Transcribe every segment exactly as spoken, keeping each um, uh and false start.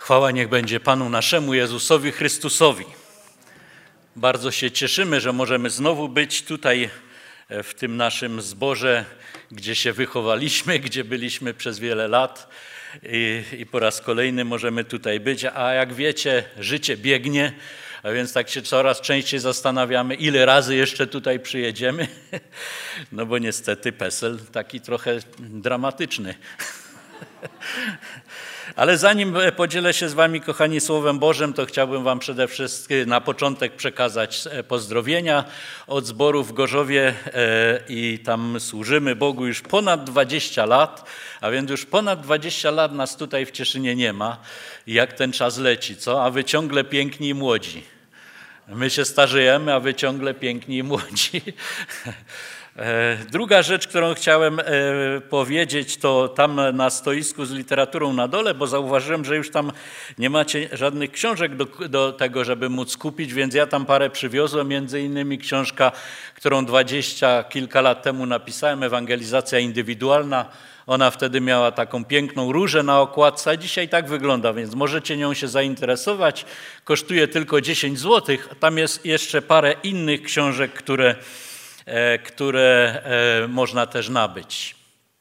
Chwała niech będzie Panu naszemu Jezusowi Chrystusowi. Bardzo się cieszymy, że możemy znowu być tutaj w tym naszym zborze, gdzie się wychowaliśmy, gdzie byliśmy przez wiele lat i, i po raz kolejny możemy tutaj być. A jak wiecie, życie biegnie, a więc tak się coraz częściej zastanawiamy, ile razy jeszcze tutaj przyjedziemy. No bo niestety PESEL taki trochę dramatyczny. Ale zanim podzielę się z wami, kochani, Słowem Bożym, to chciałbym wam przede wszystkim na początek przekazać pozdrowienia od zboru w Gorzowie i tam służymy Bogu już ponad dwadzieścia lat, a więc już ponad dwadzieścia lat nas tutaj w Cieszynie nie ma. Jak ten czas leci, co? A wy ciągle piękni i młodzi. My się starzejemy, a wy ciągle piękni i młodzi. Druga rzecz, którą chciałem powiedzieć, to tam na stoisku z literaturą na dole, bo zauważyłem, że już tam nie macie żadnych książek do, do tego, żeby móc kupić, więc ja tam parę przywiozłem, między innymi książka, którą dwadzieścia kilka lat temu napisałem, Ewangelizacja indywidualna. Ona wtedy miała taką piękną różę na okładce, a dzisiaj tak wygląda, więc możecie nią się zainteresować. Kosztuje tylko dziesięć złotych, a tam jest jeszcze parę innych książek, które które można też nabyć.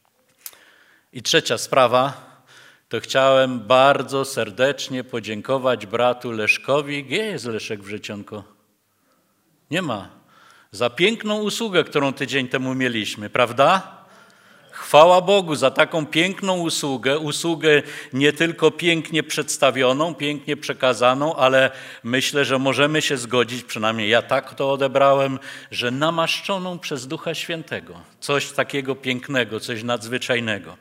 I trzecia sprawa, to chciałem bardzo serdecznie podziękować bratu Leszkowi. Gdzie jest Leszek Wrzecionko? Nie ma. Za piękną usługę, którą tydzień temu mieliśmy, prawda? Chwała Bogu za taką piękną usługę, usługę nie tylko pięknie przedstawioną, pięknie przekazaną, ale myślę, że możemy się zgodzić, przynajmniej ja tak to odebrałem, że namaszczoną przez Ducha Świętego. Coś takiego pięknego, coś nadzwyczajnego.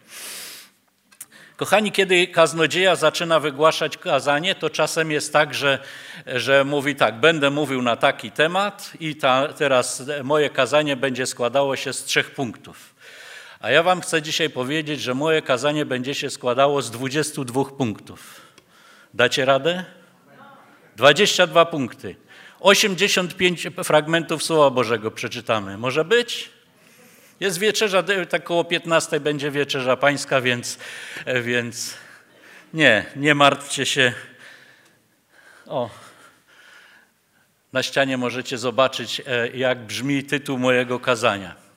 Kochani, kiedy kaznodzieja zaczyna wygłaszać kazanie, to czasem jest tak, że, że mówi tak, będę mówił na taki temat i ta, teraz moje kazanie będzie składało się z trzech punktów. A ja wam chcę dzisiaj powiedzieć, że moje kazanie będzie się składało z dwudziestu dwóch punktów. Dacie radę? dwadzieścia dwa punkty. osiemdziesiąt pięć fragmentów Słowa Bożego przeczytamy. Może być? Jest wieczerza, tak koło piętnastej będzie wieczerza pańska, więc, więc nie, nie martwcie się. O, na ścianie możecie zobaczyć, jak brzmi tytuł mojego kazania.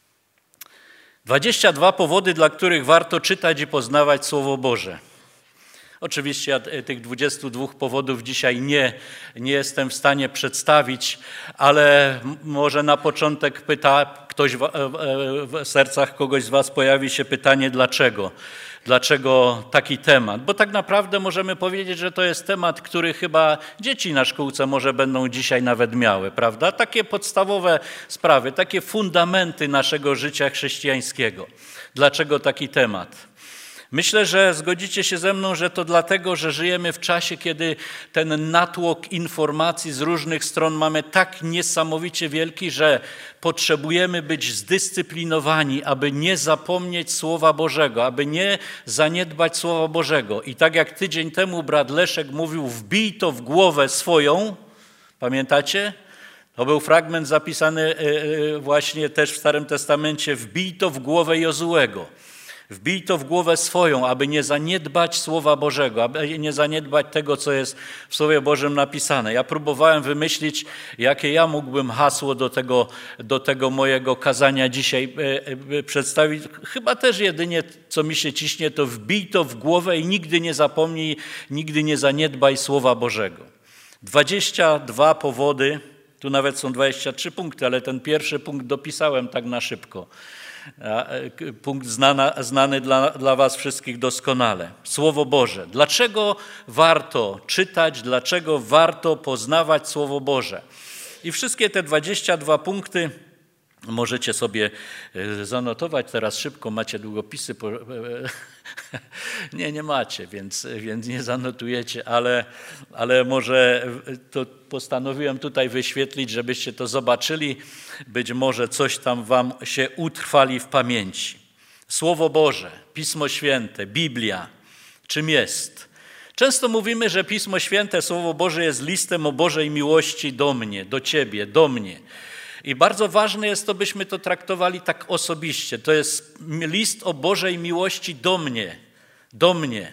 dwadzieścia dwa powody, dla których warto czytać i poznawać Słowo Boże. Oczywiście ja tych dwudziestu dwóch powodów dzisiaj nie, nie jestem w stanie przedstawić, ale może na początek pyta, ktoś w, w sercach kogoś z was pojawi się pytanie, dlaczego? Dlaczego taki temat? Bo tak naprawdę możemy powiedzieć, że to jest temat, który chyba dzieci na szkółce może będą dzisiaj nawet miały, prawda? Takie podstawowe sprawy, takie fundamenty naszego życia chrześcijańskiego. Dlaczego taki temat? Myślę, że zgodzicie się ze mną, że to dlatego, że żyjemy w czasie, kiedy ten natłok informacji z różnych stron mamy tak niesamowicie wielki, że potrzebujemy być zdyscyplinowani, aby nie zapomnieć Słowa Bożego, aby nie zaniedbać Słowa Bożego. I tak jak tydzień temu brat Leszek mówił, wbij to w głowę swoją, pamiętacie? To był fragment zapisany właśnie też w Starym Testamencie, wbij to w głowę Jozułego. Wbij to w głowę swoją, aby nie zaniedbać Słowa Bożego, aby nie zaniedbać tego, co jest w Słowie Bożym napisane. Ja próbowałem wymyślić, jakie ja mógłbym hasło do tego, do tego mojego kazania dzisiaj przedstawić. Chyba też jedynie, co mi się ciśnie, to wbij to w głowę i nigdy nie zapomnij, nigdy nie zaniedbaj Słowa Bożego. dwadzieścia dwa powody, tu nawet są dwadzieścia trzy punkty, ale ten pierwszy punkt dopisałem tak na szybko. Punkt znana, znany dla, dla was wszystkich doskonale. Słowo Boże. Dlaczego warto czytać, dlaczego warto poznawać Słowo Boże? I wszystkie te dwadzieścia dwa punkty możecie sobie zanotować teraz szybko, macie długopisy. Nie, nie macie, więc, więc nie zanotujecie, ale, ale może to postanowiłem tutaj wyświetlić, żebyście to zobaczyli. Być może coś tam wam się utrwali w pamięci. Słowo Boże, Pismo Święte, Biblia. Czym jest? Często mówimy, że Pismo Święte, Słowo Boże jest listem o Bożej miłości do mnie, do ciebie, do mnie. I bardzo ważne jest to, byśmy to traktowali tak osobiście. To jest list o Bożej miłości do mnie, do mnie.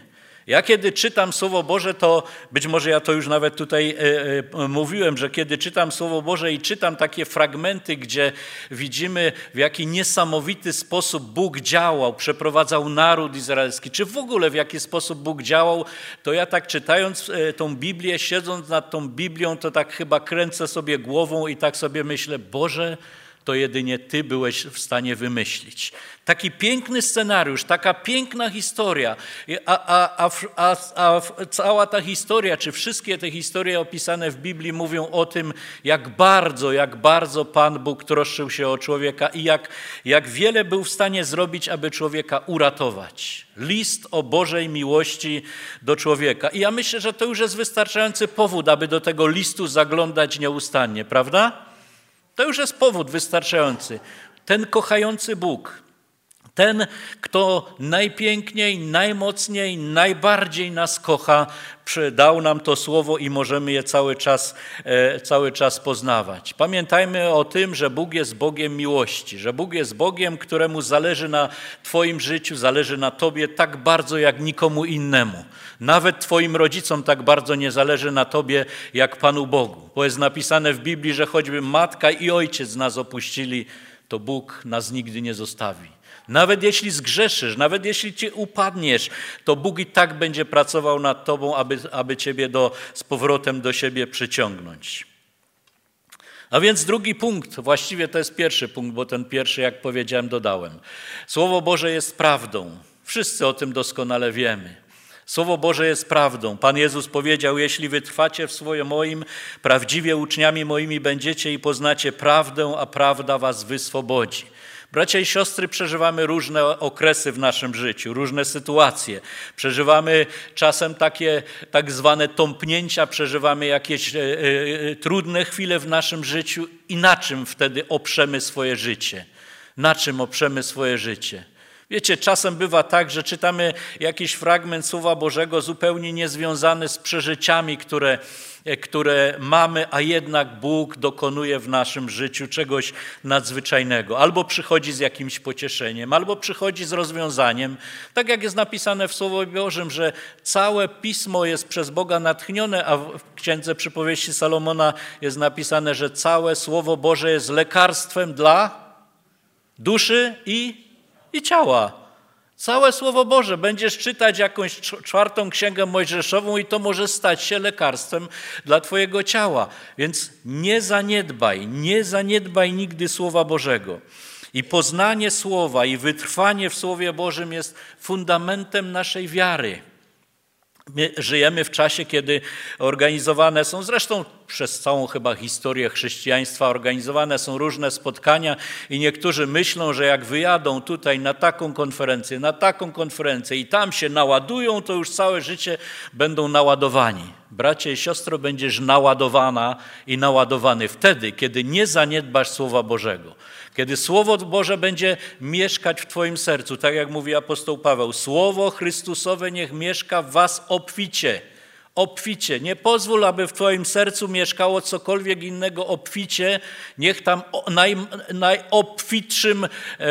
Ja kiedy czytam Słowo Boże, to być może ja to już nawet tutaj e, e, mówiłem, że kiedy czytam Słowo Boże i czytam takie fragmenty, gdzie widzimy, w jaki niesamowity sposób Bóg działał, przeprowadzał naród izraelski, czy w ogóle w jaki sposób Bóg działał, to ja tak czytając e, tą Biblię, siedząc nad tą Biblią, to tak chyba kręcę sobie głową i tak sobie myślę, Boże, to jedynie Ty byłeś w stanie wymyślić. Taki piękny scenariusz, taka piękna historia, a, a, a, a, a cała ta historia, czy wszystkie te historie opisane w Biblii mówią o tym, jak bardzo, jak bardzo Pan Bóg troszczył się o człowieka i jak, jak wiele był w stanie zrobić, aby człowieka uratować. List o Bożej miłości do człowieka. I ja myślę, że to już jest wystarczający powód, aby do tego listu zaglądać nieustannie, prawda? To już jest powód wystarczający. Ten kochający Bóg, ten, kto najpiękniej, najmocniej, najbardziej nas kocha, dał nam to słowo i możemy je cały czas, cały czas poznawać. Pamiętajmy o tym, że Bóg jest Bogiem miłości, że Bóg jest Bogiem, któremu zależy na Twoim życiu, zależy na Tobie tak bardzo jak nikomu innemu. Nawet Twoim rodzicom tak bardzo nie zależy na Tobie jak Panu Bogu. Bo jest napisane w Biblii, że choćby matka i ojciec nas opuścili, to Bóg nas nigdy nie zostawi. Nawet jeśli zgrzeszysz, nawet jeśli Ci upadniesz, to Bóg i tak będzie pracował nad Tobą, aby, aby Ciebie do, z powrotem do siebie przyciągnąć. A więc drugi punkt, właściwie to jest pierwszy punkt, bo ten pierwszy, jak powiedziałem, dodałem. Słowo Boże jest prawdą. Wszyscy o tym doskonale wiemy. Słowo Boże jest prawdą. Pan Jezus powiedział, jeśli wytrwacie w swoim moim, prawdziwie uczniami moimi będziecie i poznacie prawdę, a prawda was wyswobodzi. Bracia i siostry, przeżywamy różne okresy w naszym życiu, różne sytuacje. Przeżywamy czasem takie tak zwane tąpnięcia, przeżywamy jakieś e, e, trudne chwile w naszym życiu i na czym wtedy oprzemy swoje życie? Na czym oprzemy swoje życie? Wiecie, czasem bywa tak, że czytamy jakiś fragment Słowa Bożego zupełnie niezwiązany z przeżyciami, które, które mamy, a jednak Bóg dokonuje w naszym życiu czegoś nadzwyczajnego. Albo przychodzi z jakimś pocieszeniem, albo przychodzi z rozwiązaniem. Tak jak jest napisane w Słowie Bożym, że całe Pismo jest przez Boga natchnione, a w Księdze Przypowieści Salomona jest napisane, że całe Słowo Boże jest lekarstwem dla duszy i I ciała. Całe Słowo Boże. Będziesz czytać jakąś czwartą księgę mojżeszową i to może stać się lekarstwem dla twojego ciała. Więc nie zaniedbaj, nie zaniedbaj nigdy Słowa Bożego. I poznanie Słowa i wytrwanie w Słowie Bożym jest fundamentem naszej wiary. My żyjemy w czasie, kiedy organizowane są, zresztą przez całą chyba historię chrześcijaństwa, organizowane są różne spotkania i niektórzy myślą, że jak wyjadą tutaj na taką konferencję, na taką konferencję i tam się naładują, to już całe życie będą naładowani. Bracie i siostro, będziesz naładowana i naładowany wtedy, kiedy nie zaniedbasz Słowa Bożego. Kiedy Słowo Boże będzie mieszkać w twoim sercu, tak jak mówi apostoł Paweł, Słowo Chrystusowe niech mieszka w was obficie. Obficie. Nie pozwól, aby w twoim sercu mieszkało cokolwiek innego obficie. Niech tam naj, najobfitszym,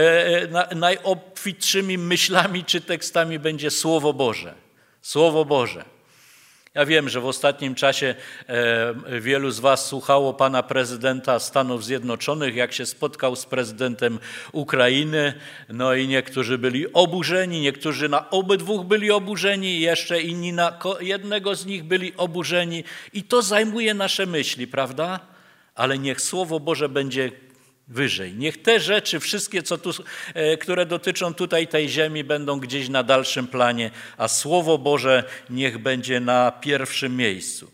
e, najobfitszymi myślami czy tekstami będzie Słowo Boże. Słowo Boże. Ja wiem, że w ostatnim czasie e, wielu z was słuchało pana prezydenta Stanów Zjednoczonych, jak się spotkał z prezydentem Ukrainy, no i niektórzy byli oburzeni, niektórzy na obydwóch byli oburzeni, jeszcze inni na jednego z nich byli oburzeni i to zajmuje nasze myśli, prawda? Ale niech Słowo Boże będzie wyżej. Niech te rzeczy, wszystkie, co tu, które dotyczą tutaj tej ziemi, będą gdzieś na dalszym planie, a Słowo Boże niech będzie na pierwszym miejscu.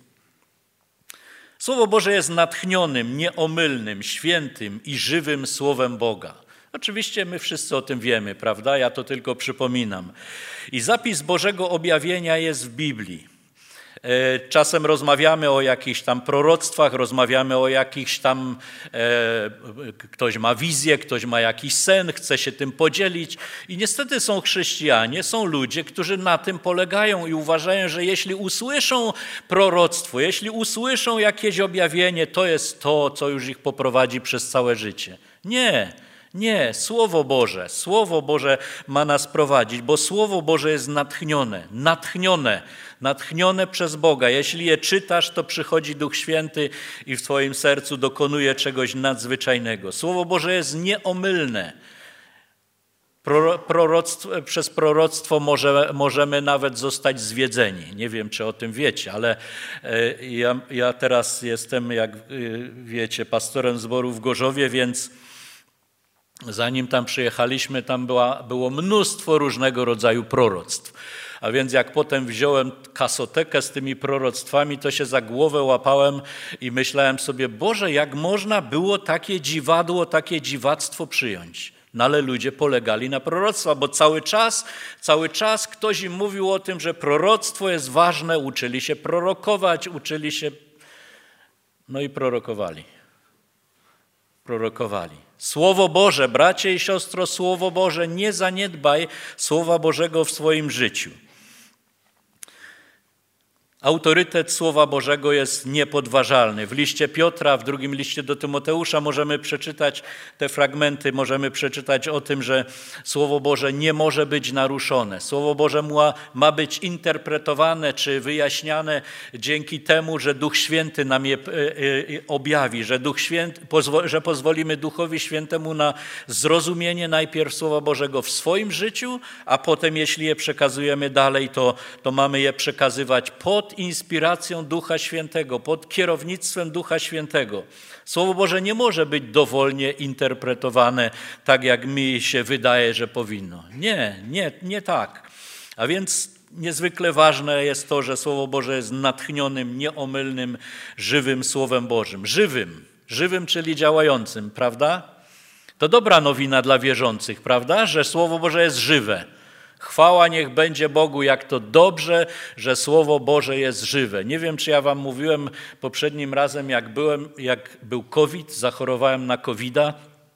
Słowo Boże jest natchnionym, nieomylnym, świętym i żywym Słowem Boga. Oczywiście my wszyscy o tym wiemy, prawda? Ja to tylko przypominam. I zapis Bożego objawienia jest w Biblii. Czasem rozmawiamy o jakichś tam proroctwach, rozmawiamy o jakichś tam, e, ktoś ma wizję, ktoś ma jakiś sen, chce się tym podzielić i niestety są chrześcijanie, są ludzie, którzy na tym polegają i uważają, że jeśli usłyszą proroctwo, jeśli usłyszą jakieś objawienie, to jest to, co już ich poprowadzi przez całe życie. Nie. Nie, Słowo Boże, Słowo Boże ma nas prowadzić, bo Słowo Boże jest natchnione, natchnione, natchnione przez Boga. Jeśli je czytasz, to przychodzi Duch Święty i w twoim sercu dokonuje czegoś nadzwyczajnego. Słowo Boże jest nieomylne. Proroctwo, przez proroctwo może, możemy nawet zostać zwiedzeni. Nie wiem, czy o tym wiecie, ale ja, ja teraz jestem, jak wiecie, pastorem zboru w Gorzowie, więc zanim tam przyjechaliśmy, tam była, było mnóstwo różnego rodzaju proroctw. A więc jak potem wziąłem kasotekę z tymi proroctwami, to się za głowę łapałem i myślałem sobie, Boże, jak można było takie dziwadło, takie dziwactwo przyjąć? No ale ludzie polegali na proroctwa, bo cały czas, cały czas ktoś im mówił o tym, że proroctwo jest ważne, uczyli się prorokować, uczyli się, no i prorokowali. Prorokowali. Słowo Boże, bracie i siostro, Słowo Boże, nie zaniedbaj Słowa Bożego w swoim życiu. Autorytet Słowa Bożego jest niepodważalny. W liście Piotra, w drugim liście do Tymoteusza możemy przeczytać te fragmenty, możemy przeczytać o tym, że Słowo Boże nie może być naruszone. Słowo Boże ma, ma być interpretowane czy wyjaśniane dzięki temu, że Duch Święty nam je objawi, że, Duch Święty, że pozwolimy Duchowi Świętemu na zrozumienie najpierw Słowa Bożego w swoim życiu, a potem jeśli je przekazujemy dalej, to, to mamy je przekazywać pod inspiracją Ducha Świętego, pod kierownictwem Ducha Świętego. Słowo Boże nie może być dowolnie interpretowane tak, jak mi się wydaje, że powinno. Nie, nie, nie tak. A więc niezwykle ważne jest to, że Słowo Boże jest natchnionym, nieomylnym, żywym Słowem Bożym. Żywym, żywym, czyli działającym, prawda? To dobra nowina dla wierzących, prawda? Że Słowo Boże jest żywe. Chwała niech będzie Bogu, jak to dobrze, że Słowo Boże jest żywe. Nie wiem, czy ja wam mówiłem poprzednim razem, jak byłem, jak był COVID, zachorowałem na kowida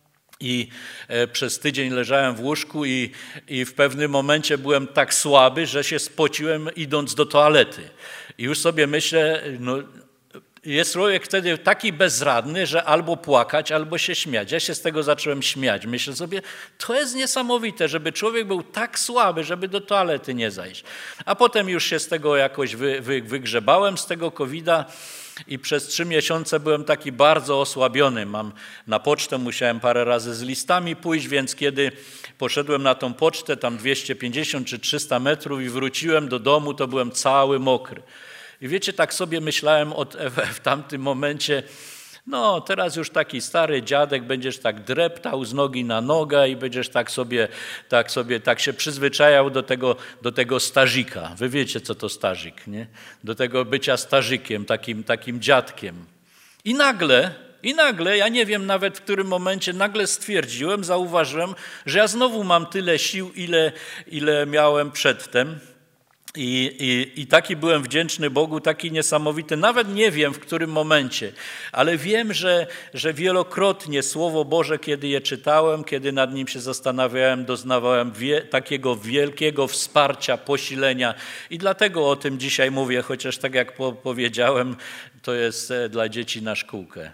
i przez tydzień leżałem w łóżku i, i w pewnym momencie byłem tak słaby, że się spociłem idąc do toalety. I już sobie myślę, no, jest człowiek wtedy taki bezradny, że albo płakać, albo się śmiać. Ja się z tego zacząłem śmiać. Myślę sobie, to jest niesamowite, żeby człowiek był tak słaby, żeby do toalety nie zajść. A potem już się z tego jakoś wy, wy, wygrzebałem, z tego kowida i przez trzy miesiące byłem taki bardzo osłabiony. Mam na pocztę, musiałem parę razy z listami pójść, więc kiedy poszedłem na tą pocztę, tam dwieście pięćdziesiąt czy trzysta metrów i wróciłem do domu, to byłem cały mokry. I wiecie, tak sobie myślałem od, w tamtym momencie, no teraz już taki stary dziadek, będziesz tak dreptał z nogi na nogę i będziesz tak sobie, tak sobie, tak się przyzwyczajał do tego, do tego stażika. Wy wiecie, co to stażyk, nie? Do tego bycia stażykiem, takim, takim dziadkiem. I nagle, i nagle, ja nie wiem nawet w którym momencie, nagle stwierdziłem, zauważyłem, że ja znowu mam tyle sił, ile, ile miałem przedtem. I, i, I taki byłem wdzięczny Bogu, taki niesamowity. Nawet nie wiem, w którym momencie, ale wiem, że, że wielokrotnie Słowo Boże, kiedy je czytałem, kiedy nad nim się zastanawiałem, doznawałem wie, takiego wielkiego wsparcia, posilenia. I dlatego o tym dzisiaj mówię, chociaż tak jak po, powiedziałem, to jest dla dzieci na szkółkę.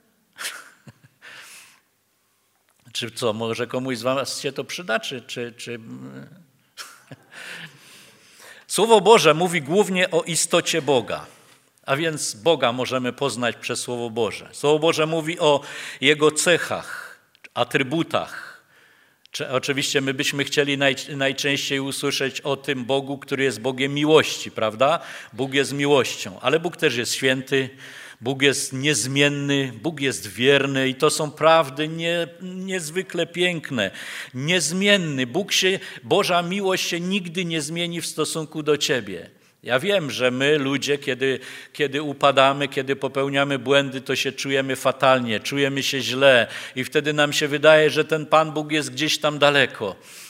Czy co, może komuś z was się to przyda, czy... czy, czy... Słowo Boże mówi głównie o istocie Boga, a więc Boga możemy poznać przez Słowo Boże. Słowo Boże mówi o Jego cechach, atrybutach. Oczywiście my byśmy chcieli naj, najczęściej usłyszeć o tym Bogu, który jest Bogiem miłości, prawda? Bóg jest miłością, ale Bóg też jest święty, Bóg jest niezmienny, Bóg jest wierny i to są prawdy nie, niezwykle piękne. Niezmienny. Bóg się, Boża miłość się nigdy nie zmieni w stosunku do ciebie. Ja wiem, że my ludzie, kiedy, kiedy upadamy, kiedy popełniamy błędy, to się czujemy fatalnie, czujemy się źle i wtedy nam się wydaje, że ten Pan Bóg jest gdzieś tam daleko.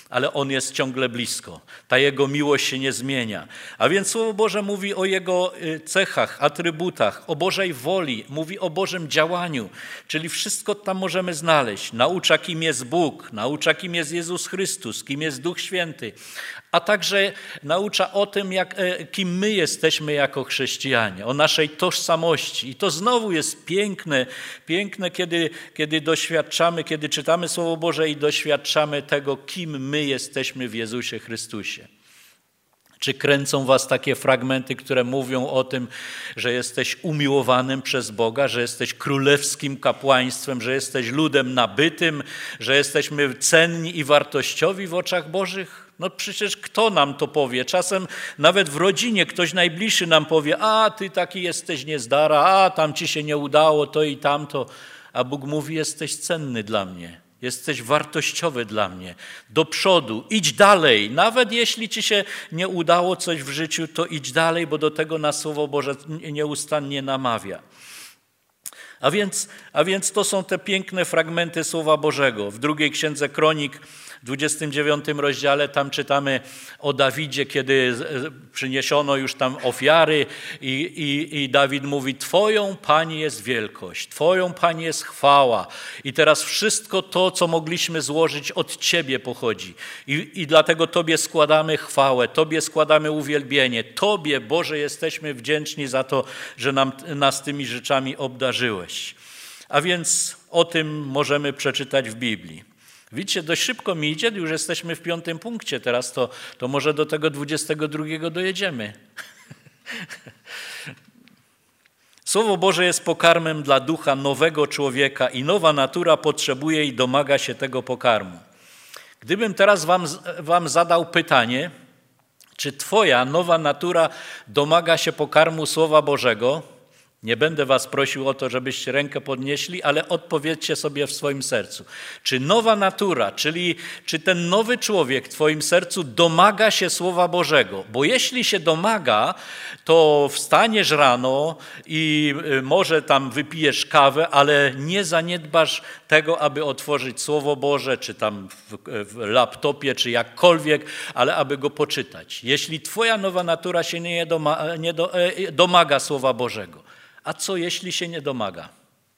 ale On jest ciągle blisko. Ta Jego miłość się nie zmienia. A więc Słowo Boże mówi o Jego cechach, atrybutach, o Bożej woli, mówi o Bożym działaniu, czyli wszystko tam możemy znaleźć. Naucza, kim jest Bóg, naucza, kim jest Jezus Chrystus, kim jest Duch Święty, a także naucza o tym, jak, kim my jesteśmy jako chrześcijanie, o naszej tożsamości. I to znowu jest piękne, piękne, kiedy, kiedy doświadczamy, kiedy czytamy Słowo Boże i doświadczamy tego, kim my jesteśmy w Jezusie Chrystusie. Czy kręcą was takie fragmenty, które mówią o tym, że jesteś umiłowanym przez Boga, że jesteś królewskim kapłaństwem, że jesteś ludem nabytym, że jesteśmy cenni i wartościowi w oczach Bożych? No przecież kto nam to powie? Czasem nawet w rodzinie ktoś najbliższy nam powie, a ty taki jesteś niezdara, a tam ci się nie udało, to i tamto. A Bóg mówi, jesteś cenny dla mnie. Jesteś wartościowy dla mnie. Do przodu, idź dalej. Nawet jeśli ci się nie udało coś w życiu, to idź dalej, bo do tego nas Słowo Boże nieustannie namawia. A więc, a więc to są te piękne fragmenty Słowa Bożego. W drugiej Księdze Kronik, w dwudziestym dziewiątym rozdziale, tam czytamy o Dawidzie, kiedy przyniesiono już tam ofiary i, i, i Dawid mówi, Twoją, Panie, jest wielkość, Twoją, Panie, jest chwała. I teraz wszystko to, co mogliśmy złożyć, od Ciebie pochodzi. I, i dlatego Tobie składamy chwałę, Tobie składamy uwielbienie. Tobie, Boże, jesteśmy wdzięczni za to, że nam, nas tymi rzeczami obdarzyłeś. A więc o tym możemy przeczytać w Biblii. Widzicie, dość szybko mi idzie, już jesteśmy w piątym punkcie, teraz to, to może do tego dwudziestego drugiego dojedziemy. Słowo Boże jest pokarmem dla ducha nowego człowieka i nowa natura potrzebuje i domaga się tego pokarmu. Gdybym teraz wam, wam zadał pytanie, czy twoja nowa natura domaga się pokarmu Słowa Bożego, nie będę was prosił o to, żebyście rękę podnieśli, ale odpowiedzcie sobie w swoim sercu. Czy nowa natura, czyli czy ten nowy człowiek w twoim sercu domaga się Słowa Bożego? Bo jeśli się domaga, to wstaniesz rano i może tam wypijesz kawę, ale nie zaniedbasz tego, aby otworzyć Słowo Boże, czy tam w, w laptopie, czy jakkolwiek, ale aby go poczytać. Jeśli twoja nowa natura się nie, doma, nie do, domaga Słowa Bożego. A co jeśli się nie domaga?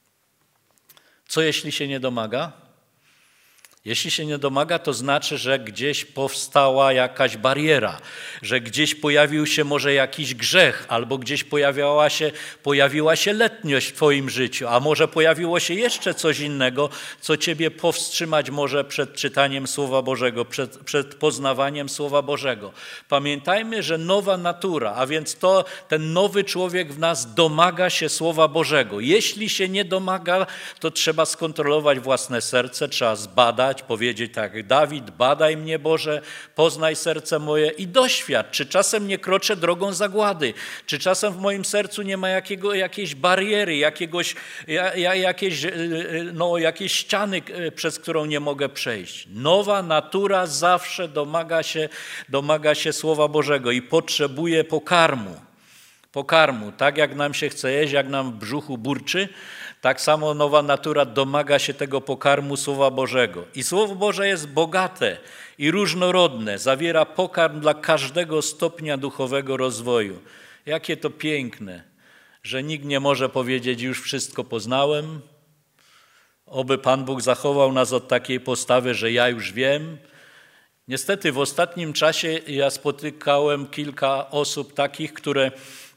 Co jeśli się nie domaga? Jeśli się nie domaga, to znaczy, że gdzieś powstała jakaś bariera, że gdzieś pojawił się może jakiś grzech, albo gdzieś pojawiała się, pojawiła się letniość w twoim życiu, a może pojawiło się jeszcze coś innego, co ciebie powstrzymać może przed czytaniem Słowa Bożego, przed, przed poznawaniem Słowa Bożego. Pamiętajmy, że nowa natura, a więc to ten nowy człowiek w nas domaga się Słowa Bożego. Jeśli się nie domaga, to trzeba skontrolować własne serce, trzeba zbadać, powiedzieć tak jak Dawid, badaj mnie Boże, poznaj serce moje i doświadcz, czy czasem nie kroczę drogą zagłady, czy czasem w moim sercu nie ma jakiego, jakiejś bariery, jakiegoś, ja, jakiejś, no, jakiejś ściany, przez którą nie mogę przejść. Nowa natura zawsze domaga się, domaga się Słowa Bożego i potrzebuje pokarmu. Pokarmu, tak jak nam się chce jeść, jak nam w brzuchu burczy, tak samo nowa natura domaga się tego pokarmu Słowa Bożego. I Słowo Boże jest bogate i różnorodne, zawiera pokarm dla każdego stopnia duchowego rozwoju. Jakie to piękne, że nikt nie może powiedzieć, już wszystko poznałem. Oby Pan Bóg zachował nas od takiej postawy, że ja już wiem. Niestety w ostatnim czasie ja spotykałem kilka osób takich, które,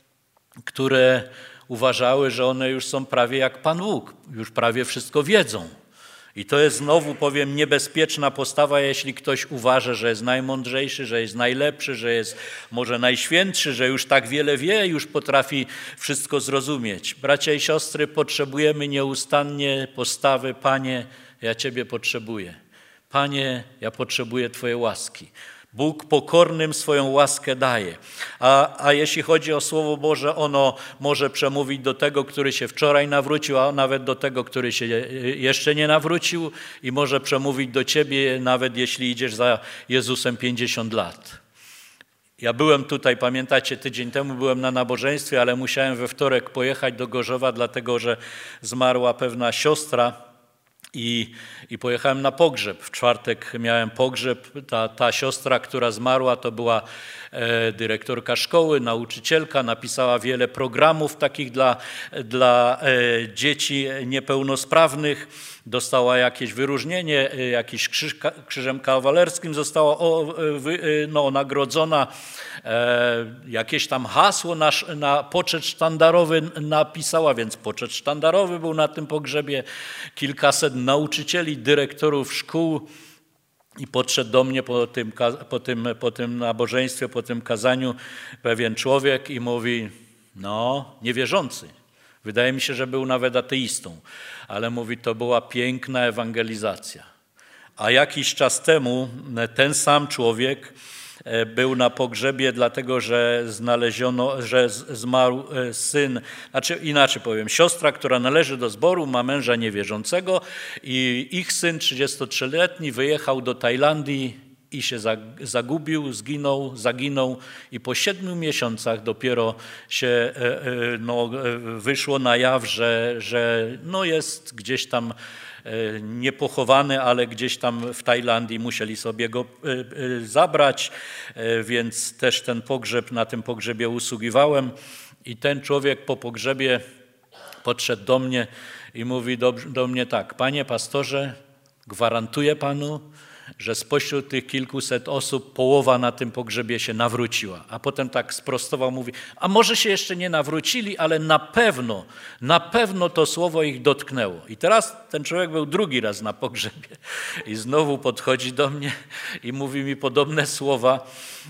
które uważały, że one już są prawie jak Pan Bóg, już prawie wszystko wiedzą. I to jest znowu, powiem, niebezpieczna postawa, jeśli ktoś uważa, że jest najmądrzejszy, że jest najlepszy, że jest może najświętszy, że już tak wiele wie, już potrafi wszystko zrozumieć. Bracia i siostry, potrzebujemy nieustannie postawy, Panie, ja Ciebie potrzebuję. Panie, ja potrzebuję Twojej łaski. Bóg pokornym swoją łaskę daje. A, a jeśli chodzi o Słowo Boże, ono może przemówić do tego, który się wczoraj nawrócił, a nawet do tego, który się jeszcze nie nawrócił i może przemówić do ciebie, nawet jeśli idziesz za Jezusem pięćdziesiąt lat. Ja byłem tutaj, pamiętacie, tydzień temu byłem na nabożeństwie, ale musiałem we wtorek pojechać do Gorzowa, dlatego że zmarła pewna siostra, I, I pojechałem na pogrzeb. W czwartek miałem pogrzeb. Ta, ta siostra, która zmarła, to była e, dyrektorka szkoły, nauczycielka. Napisała wiele programów takich dla, dla e, dzieci niepełnosprawnych. Dostała jakieś wyróżnienie, e, jakiś krzyż, krzyżem kawalerskim została o, wy, no, nagrodzona. E, jakieś tam hasło na, na poczet sztandarowy napisała, więc poczet sztandarowy był na tym pogrzebie. Kilkaset nauczycieli, dyrektorów szkół i podszedł do mnie po tym, po tym, po tym nabożeństwie, po tym kazaniu pewien człowiek i mówi, no niewierzący, wydaje mi się, że był nawet ateistą, ale mówi, to była piękna ewangelizacja. A jakiś czas temu ten sam człowiek był na pogrzebie, dlatego że znaleziono, że zmarł syn, znaczy inaczej powiem, siostra, która należy do zboru, ma męża niewierzącego i ich syn trzydziestotrzyletni wyjechał do Tajlandii i się zagubił, zginął, zaginął i po siedmiu miesiącach dopiero się no, wyszło na jaw, że, że no jest gdzieś tam niepochowany, ale gdzieś tam w Tajlandii musieli sobie go zabrać, więc też ten pogrzeb, na tym pogrzebie usługiwałem i ten człowiek po pogrzebie podszedł do mnie i mówi do, do mnie tak, panie pastorze, gwarantuję panu, że spośród tych kilkuset osób połowa na tym pogrzebie się nawróciła. A potem tak sprostował, mówi, a może się jeszcze nie nawrócili, ale na pewno, na pewno to słowo ich dotknęło. I teraz ten człowiek był drugi raz na pogrzebie i znowu podchodzi do mnie i mówi mi podobne słowa,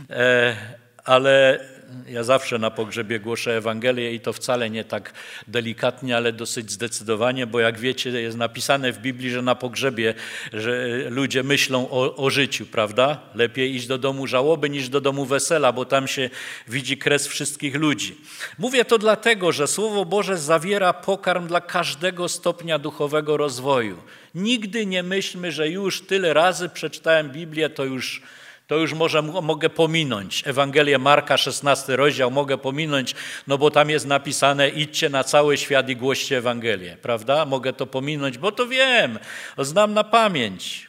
e, ale ja zawsze na pogrzebie głoszę Ewangelię i to wcale nie tak delikatnie, ale dosyć zdecydowanie, bo jak wiecie, jest napisane w Biblii, że na pogrzebie że ludzie myślą o, o życiu, prawda? Lepiej iść do domu żałoby niż do domu wesela, bo tam się widzi kres wszystkich ludzi. Mówię to dlatego, że Słowo Boże zawiera pokarm dla każdego stopnia duchowego rozwoju. Nigdy nie myślmy, że już tyle razy przeczytałem Biblię, to już to już może mogę pominąć. Ewangelię Marka, szesnasty rozdział mogę pominąć, no bo tam jest napisane idźcie na cały świat i głoście Ewangelię, prawda? Mogę to pominąć, bo to wiem, znam na pamięć.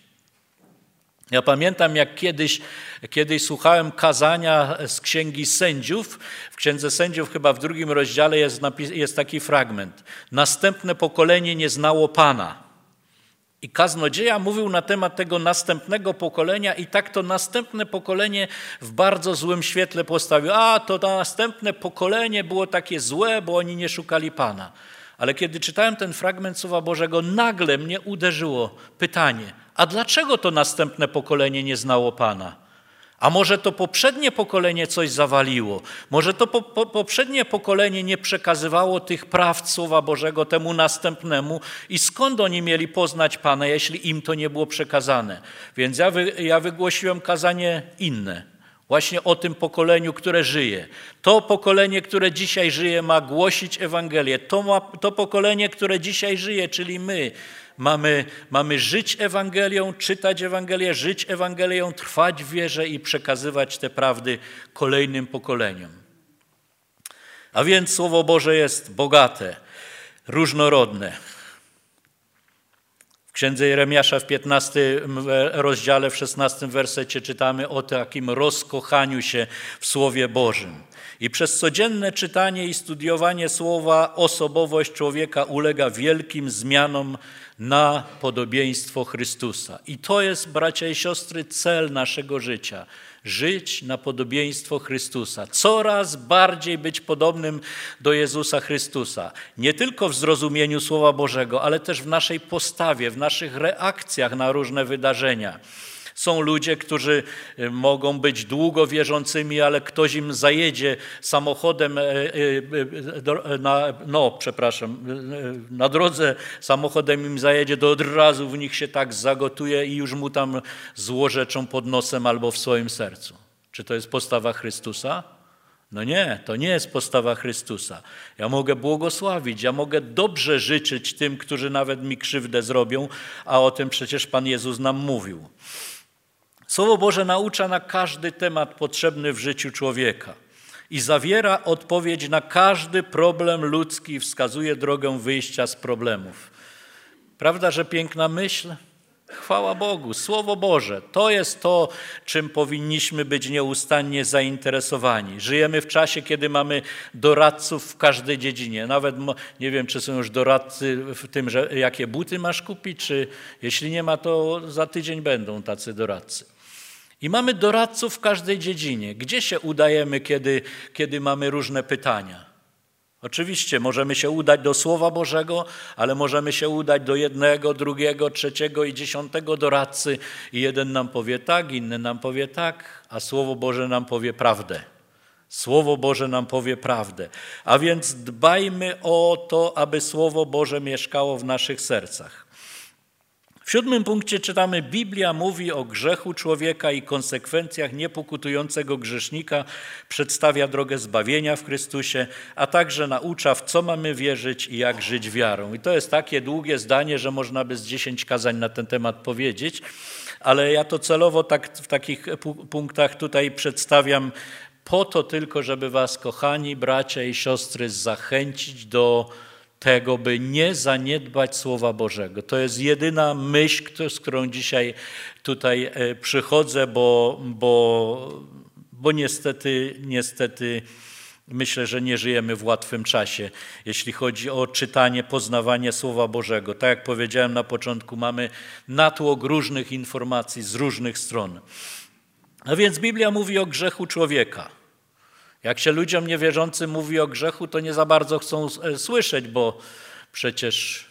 Ja pamiętam, jak kiedyś, kiedyś słuchałem kazania z Księgi Sędziów. W Księdze Sędziów chyba w drugim rozdziale jest, napis, jest taki fragment. Następne pokolenie nie znało Pana. I kaznodzieja mówił na temat tego następnego pokolenia i tak to następne pokolenie w bardzo złym świetle postawił. A, to następne pokolenie było takie złe, bo oni nie szukali Pana. Ale kiedy czytałem ten fragment Słowa Bożego, nagle mnie uderzyło pytanie, a dlaczego to następne pokolenie nie znało Pana? A może to poprzednie pokolenie coś zawaliło? Może to po, po, poprzednie pokolenie nie przekazywało tych prawd Słowa Bożego temu następnemu i skąd oni mieli poznać Pana, jeśli im to nie było przekazane? Więc ja, wy, ja wygłosiłem kazanie inne, właśnie o tym pokoleniu, które żyje. To pokolenie, które dzisiaj żyje, ma głosić Ewangelię. To, ma, to pokolenie, które dzisiaj żyje, czyli my, Mamy, mamy żyć Ewangelią, czytać Ewangelię, żyć Ewangelią, trwać w wierze i przekazywać te prawdy kolejnym pokoleniom. A więc Słowo Boże jest bogate, różnorodne. W Księdze Jeremiasza w piętnastym rozdziale, w szesnastym wersecie czytamy o takim rozkochaniu się w Słowie Bożym. I przez codzienne czytanie i studiowanie Słowa osobowość człowieka ulega wielkim zmianom na podobieństwo Chrystusa. I to jest, bracia i siostry, cel naszego życia. Żyć na podobieństwo Chrystusa. Coraz bardziej być podobnym do Jezusa Chrystusa. Nie tylko w zrozumieniu Słowa Bożego, ale też w naszej postawie, w naszych reakcjach na różne wydarzenia. Są ludzie, którzy mogą być długo wierzącymi, ale ktoś im zajedzie samochodem, na, no przepraszam, na drodze samochodem im zajedzie, to od razu w nich się tak zagotuje i już mu tam złorzeczą pod nosem albo w swoim sercu. Czy to jest postawa Chrystusa? No nie, to nie jest postawa Chrystusa. Ja mogę błogosławić, ja mogę dobrze życzyć tym, którzy nawet mi krzywdę zrobią, a o tym przecież Pan Jezus nam mówił. Słowo Boże naucza na każdy temat potrzebny w życiu człowieka i zawiera odpowiedź na każdy problem ludzki i wskazuje drogę wyjścia z problemów. Prawda, że piękna myśl? Chwała Bogu, Słowo Boże, to jest to, czym powinniśmy być nieustannie zainteresowani. Żyjemy w czasie, kiedy mamy doradców w każdej dziedzinie. Nawet nie wiem, czy są już doradcy w tym, że jakie buty masz kupić, czy jeśli nie ma, to za tydzień będą tacy doradcy. I mamy doradców w każdej dziedzinie. Gdzie się udajemy, kiedy, kiedy mamy różne pytania? Oczywiście możemy się udać do Słowa Bożego, ale możemy się udać do jednego, drugiego, trzeciego i dziesiątego doradcy i jeden nam powie tak, inny nam powie tak, a Słowo Boże nam powie prawdę. Słowo Boże nam powie prawdę. A więc dbajmy o to, aby Słowo Boże mieszkało w naszych sercach. W siódmym punkcie czytamy: Biblia mówi o grzechu człowieka i konsekwencjach niepokutującego grzesznika, przedstawia drogę zbawienia w Chrystusie, a także naucza, w co mamy wierzyć i jak żyć wiarą. I to jest takie długie zdanie, że można by z dziesięć kazań na ten temat powiedzieć, ale ja to celowo tak w takich punktach tutaj przedstawiam po to tylko, żeby was, kochani bracia i siostry, zachęcić do tego, by nie zaniedbać Słowa Bożego. To jest jedyna myśl, z którą dzisiaj tutaj przychodzę, bo, bo, bo niestety, niestety myślę, że nie żyjemy w łatwym czasie, jeśli chodzi o czytanie, poznawanie Słowa Bożego. Tak jak powiedziałem na początku, mamy natłok różnych informacji z różnych stron. A więc Biblia mówi o grzechu człowieka. Jak się ludziom niewierzącym mówi o grzechu, to nie za bardzo chcą słyszeć, bo przecież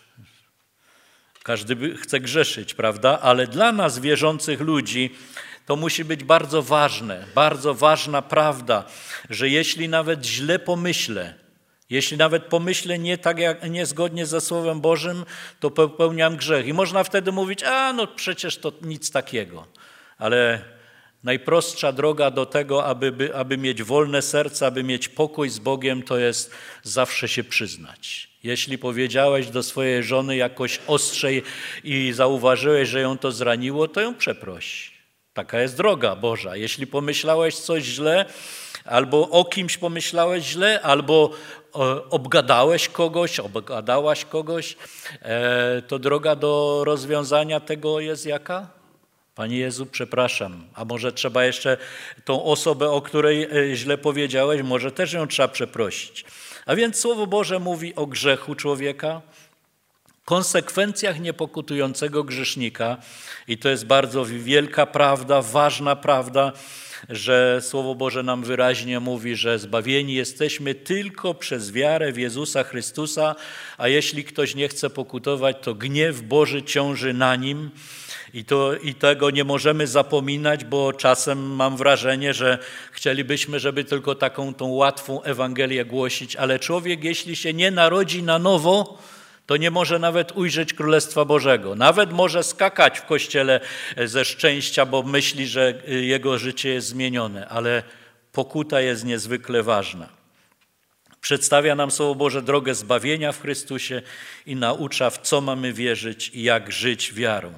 każdy chce grzeszyć, prawda? Ale dla nas, wierzących ludzi, to musi być bardzo ważne, bardzo ważna prawda, że jeśli nawet źle pomyślę, jeśli nawet pomyślę nie tak jak niezgodnie ze Słowem Bożym, to popełniam grzech. I można wtedy mówić, a no przecież to nic takiego. Ale najprostsza droga do tego, aby, aby mieć wolne serce, aby mieć pokój z Bogiem, to jest zawsze się przyznać. Jeśli powiedziałeś do swojej żony jakoś ostrzej i zauważyłeś, że ją to zraniło, to ją przeproś. Taka jest droga Boża. Jeśli pomyślałeś coś źle, albo o kimś pomyślałeś źle, albo obgadałeś kogoś, obgadałaś kogoś, to droga do rozwiązania tego jest jaka? Panie Jezu, przepraszam, a może trzeba jeszcze tą osobę, o której źle powiedziałeś, może też ją trzeba przeprosić. A więc Słowo Boże mówi o grzechu człowieka, konsekwencjach niepokutującego grzesznika i to jest bardzo wielka prawda, ważna prawda, że Słowo Boże nam wyraźnie mówi, że zbawieni jesteśmy tylko przez wiarę w Jezusa Chrystusa, a jeśli ktoś nie chce pokutować, to gniew Boży ciąży na nim. I, to, I tego nie możemy zapominać, bo czasem mam wrażenie, że chcielibyśmy, żeby tylko taką tą łatwą Ewangelię głosić, ale człowiek, jeśli się nie narodzi na nowo, to nie może nawet ujrzeć Królestwa Bożego. Nawet może skakać w kościele ze szczęścia, bo myśli, że jego życie jest zmienione, ale pokuta jest niezwykle ważna. Przedstawia nam Słowo Boże drogę zbawienia w Chrystusie i naucza, w co mamy wierzyć i jak żyć wiarą.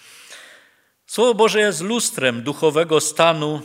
Słowo Boże jest lustrem duchowego stanu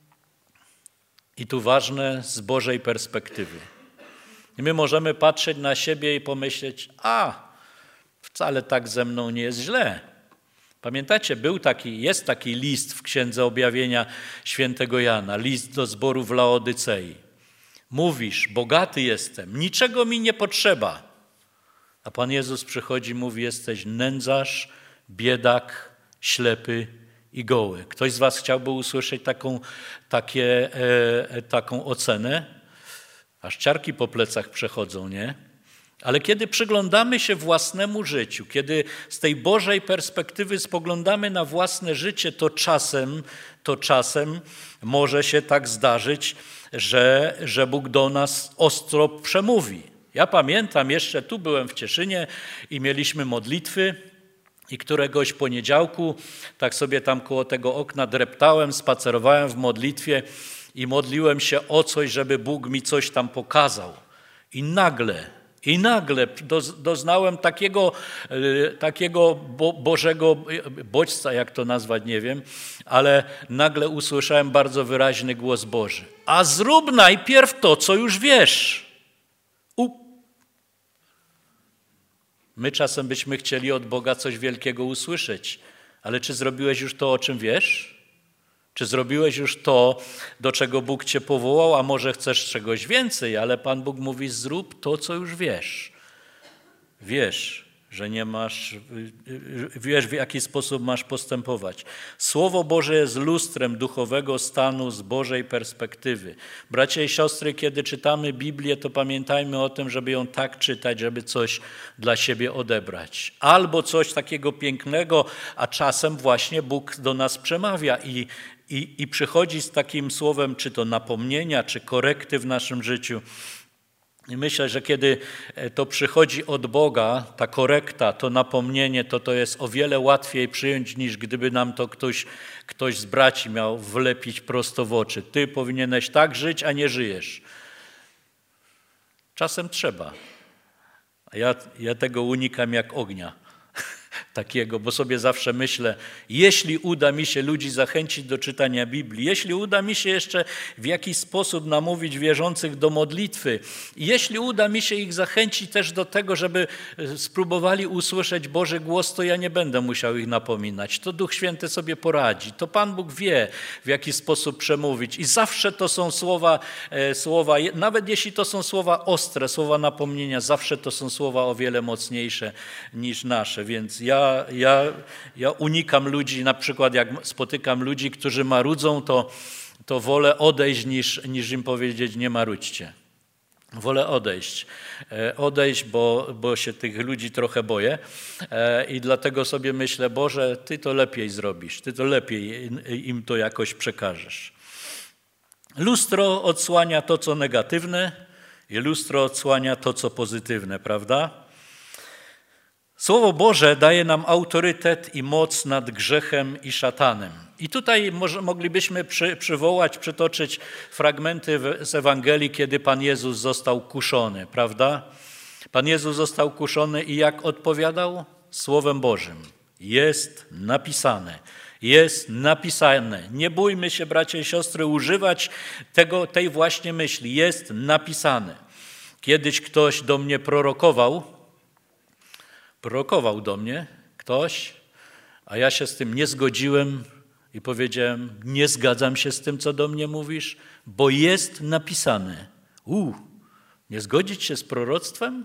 i tu ważne z Bożej perspektywy. I my możemy patrzeć na siebie i pomyśleć, a wcale tak ze mną nie jest źle. Pamiętacie, był taki, jest taki list w Księdze Objawienia świętego Jana, list do zboru w Laodycei. Mówisz, bogaty jestem, niczego mi nie potrzeba. A Pan Jezus przychodzi i mówi, jesteś nędzarz, biedak, ślepy i goły. Ktoś z was chciałby usłyszeć taką, takie, e, taką ocenę? Aż ciarki po plecach przechodzą, nie? Ale kiedy przyglądamy się własnemu życiu, kiedy z tej Bożej perspektywy spoglądamy na własne życie, to czasem, to czasem może się tak zdarzyć, że, że Bóg do nas ostro przemówi. Ja pamiętam, jeszcze tu byłem w Cieszynie i mieliśmy modlitwy i któregoś poniedziałku tak sobie tam koło tego okna dreptałem, spacerowałem w modlitwie i modliłem się o coś, żeby Bóg mi coś tam pokazał. I nagle, i nagle doznałem takiego, takiego bo, Bożego bodźca, jak to nazwać, nie wiem, ale nagle usłyszałem bardzo wyraźny głos Boży. A zrób najpierw to, co już wiesz. U. My czasem byśmy chcieli od Boga coś wielkiego usłyszeć, ale czy zrobiłeś już to, o czym wiesz? Czy zrobiłeś już to, do czego Bóg cię powołał, a może chcesz czegoś więcej, ale Pan Bóg mówi, zrób to, co już wiesz. Wiesz, że nie masz, wiesz, w jaki sposób masz postępować. Słowo Boże jest lustrem duchowego stanu z Bożej perspektywy. Bracia i siostry, kiedy czytamy Biblię, to pamiętajmy o tym, żeby ją tak czytać, żeby coś dla siebie odebrać. Albo coś takiego pięknego, a czasem właśnie Bóg do nas przemawia i, i, i przychodzi z takim słowem, czy to napomnienia, czy korekty w naszym życiu. I myślę, że kiedy to przychodzi od Boga, ta korekta, to napomnienie, to to jest o wiele łatwiej przyjąć, niż gdyby nam to ktoś, ktoś z braci miał wlepić prosto w oczy. Ty powinieneś tak żyć, a nie żyjesz. Czasem trzeba. A ja, ja tego unikam jak ognia. Takiego, bo sobie zawsze myślę, jeśli uda mi się ludzi zachęcić do czytania Biblii, jeśli uda mi się jeszcze w jakiś sposób namówić wierzących do modlitwy, jeśli uda mi się ich zachęcić też do tego, żeby spróbowali usłyszeć Boży głos, to ja nie będę musiał ich napominać. To Duch Święty sobie poradzi. To Pan Bóg wie, w jaki sposób przemówić. I zawsze to są słowa, słowa, nawet jeśli to są słowa ostre, słowa napomnienia, zawsze to są słowa o wiele mocniejsze niż nasze. Więc ja Ja, ja, ja unikam ludzi, na przykład jak spotykam ludzi, którzy marudzą, to, to wolę odejść niż, niż im powiedzieć nie marudźcie. Wolę odejść, odejść, bo, bo się tych ludzi trochę boję i dlatego sobie myślę, Boże, Ty to lepiej zrobisz, Ty to lepiej im to jakoś przekażesz. Lustro odsłania to, co negatywne i lustro odsłania to, co pozytywne, prawda? Słowo Boże daje nam autorytet i moc nad grzechem i szatanem. I tutaj może, moglibyśmy przy, przywołać, przytoczyć fragmenty z Ewangelii, kiedy Pan Jezus został kuszony, prawda? Pan Jezus został kuszony i jak odpowiadał? Słowem Bożym. Jest napisane. Jest napisane. Nie bójmy się, bracia i siostry, używać tego, tej właśnie myśli. Jest napisane. Kiedyś ktoś do mnie prorokował, Prorokował do mnie ktoś, a ja się z tym nie zgodziłem i powiedziałem, nie zgadzam się z tym, co do mnie mówisz, bo jest napisane. U, nie zgodzić się z proroctwem?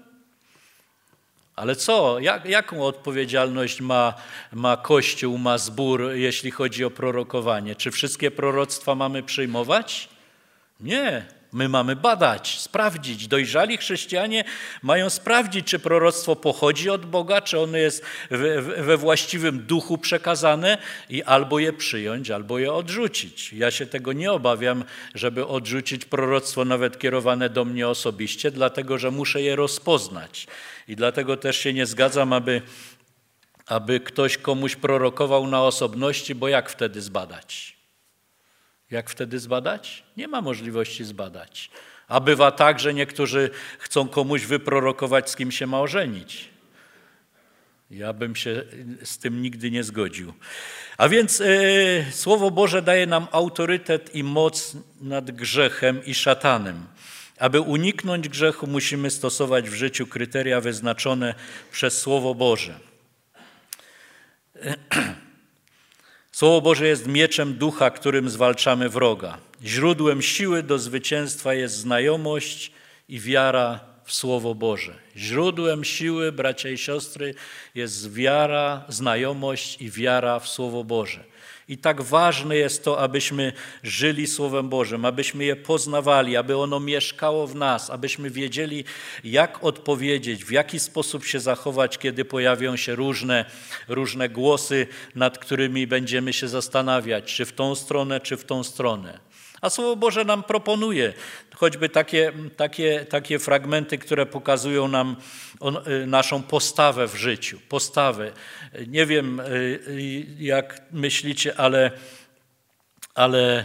Ale co? Jak, jaką odpowiedzialność ma, ma Kościół, ma zbór, jeśli chodzi o prorokowanie? Czy wszystkie proroctwa mamy przyjmować? Nie. My mamy badać, sprawdzić. Dojrzali chrześcijanie mają sprawdzić, czy proroctwo pochodzi od Boga, czy ono jest we właściwym duchu przekazane i albo je przyjąć, albo je odrzucić. Ja się tego nie obawiam, żeby odrzucić proroctwo nawet kierowane do mnie osobiście, dlatego że muszę je rozpoznać. I dlatego też się nie zgadzam, aby, aby ktoś komuś prorokował na osobności, bo jak wtedy zbadać? Jak wtedy zbadać? Nie ma możliwości zbadać. A bywa tak, że niektórzy chcą komuś wyprorokować, z kim się ma ożenić. Ja bym się z tym nigdy nie zgodził. A więc yy, Słowo Boże daje nam autorytet i moc nad grzechem i szatanem. Aby uniknąć grzechu, musimy stosować w życiu kryteria wyznaczone przez Słowo Boże. Słowo Boże jest mieczem ducha, którym zwalczamy wroga. Źródłem siły do zwycięstwa jest znajomość i wiara w Słowo Boże. Źródłem siły, bracia i siostry, jest wiara, znajomość i wiara w Słowo Boże. I tak ważne jest to, abyśmy żyli Słowem Bożym, abyśmy je poznawali, aby ono mieszkało w nas, abyśmy wiedzieli, jak odpowiedzieć, w jaki sposób się zachować, kiedy pojawią się różne, różne głosy, nad którymi będziemy się zastanawiać, czy w tą stronę, czy w tą stronę. A Słowo Boże nam proponuje choćby takie, takie, takie fragmenty, które pokazują nam on, naszą postawę w życiu. Postawę. Nie wiem, jak myślicie, ale, ale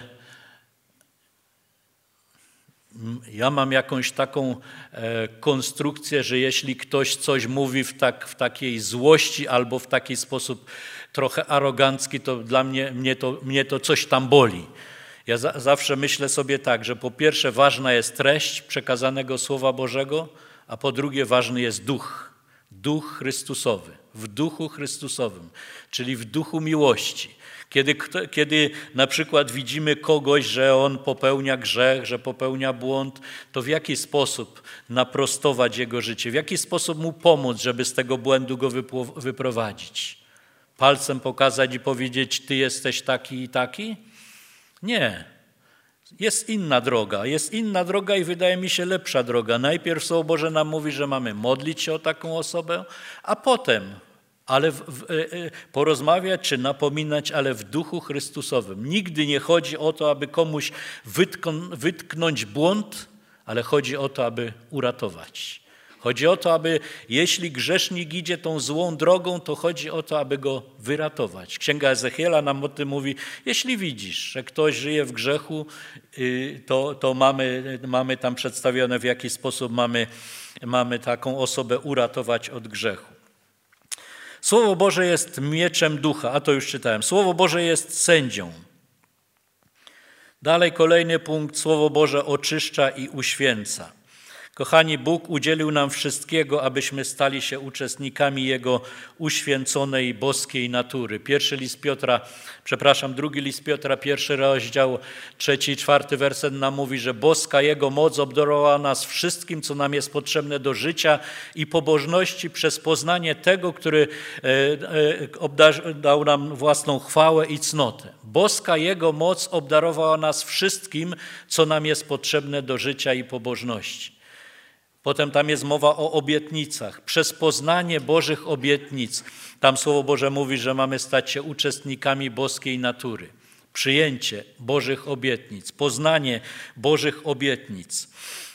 ja mam jakąś taką konstrukcję, że jeśli ktoś coś mówi w, tak, w takiej złości albo w taki sposób trochę arogancki, to dla mnie, mnie, to, mnie to coś tam boli. Ja za, zawsze myślę sobie tak, że po pierwsze ważna jest treść przekazanego Słowa Bożego, a po drugie ważny jest duch. Duch Chrystusowy, w duchu Chrystusowym, czyli w duchu miłości. Kiedy, kiedy na przykład widzimy kogoś, że on popełnia grzech, że popełnia błąd, to w jaki sposób naprostować jego życie, w jaki sposób mu pomóc, żeby z tego błędu go wyprowadzić? Palcem pokazać i powiedzieć, ty jesteś taki i taki? Nie. Jest inna droga, jest inna droga i wydaje mi się lepsza droga. Najpierw Słowo Boże nam mówi, że mamy modlić się o taką osobę, a potem ale w, w, porozmawiać czy napominać, ale w duchu Chrystusowym. Nigdy nie chodzi o to, aby komuś wytkn- wytknąć błąd, ale chodzi o to, aby uratować. Chodzi o to, aby jeśli grzesznik idzie tą złą drogą, to chodzi o to, aby go wyratować. Księga Ezechiela nam o tym mówi, jeśli widzisz, że ktoś żyje w grzechu, to, to mamy, mamy tam przedstawione, w jaki sposób mamy, mamy taką osobę uratować od grzechu. Słowo Boże jest mieczem ducha, a to już czytałem. Słowo Boże jest sędzią. Dalej kolejny punkt, Słowo Boże oczyszcza i uświęca. Kochani, Bóg udzielił nam wszystkiego, abyśmy stali się uczestnikami Jego uświęconej, boskiej natury. Pierwszy list Piotra, przepraszam, drugi list Piotra, pierwszy rozdział, trzeci i czwarty werset nam mówi, że boska Jego moc obdarowała nas wszystkim, co nam jest potrzebne do życia i pobożności przez poznanie tego, który dał nam własną chwałę i cnotę. Boska Jego moc obdarowała nas wszystkim, co nam jest potrzebne do życia i pobożności. Potem tam jest mowa o obietnicach. Przez poznanie Bożych obietnic. Tam Słowo Boże mówi, że mamy stać się uczestnikami boskiej natury. Przyjęcie Bożych obietnic, poznanie Bożych obietnic.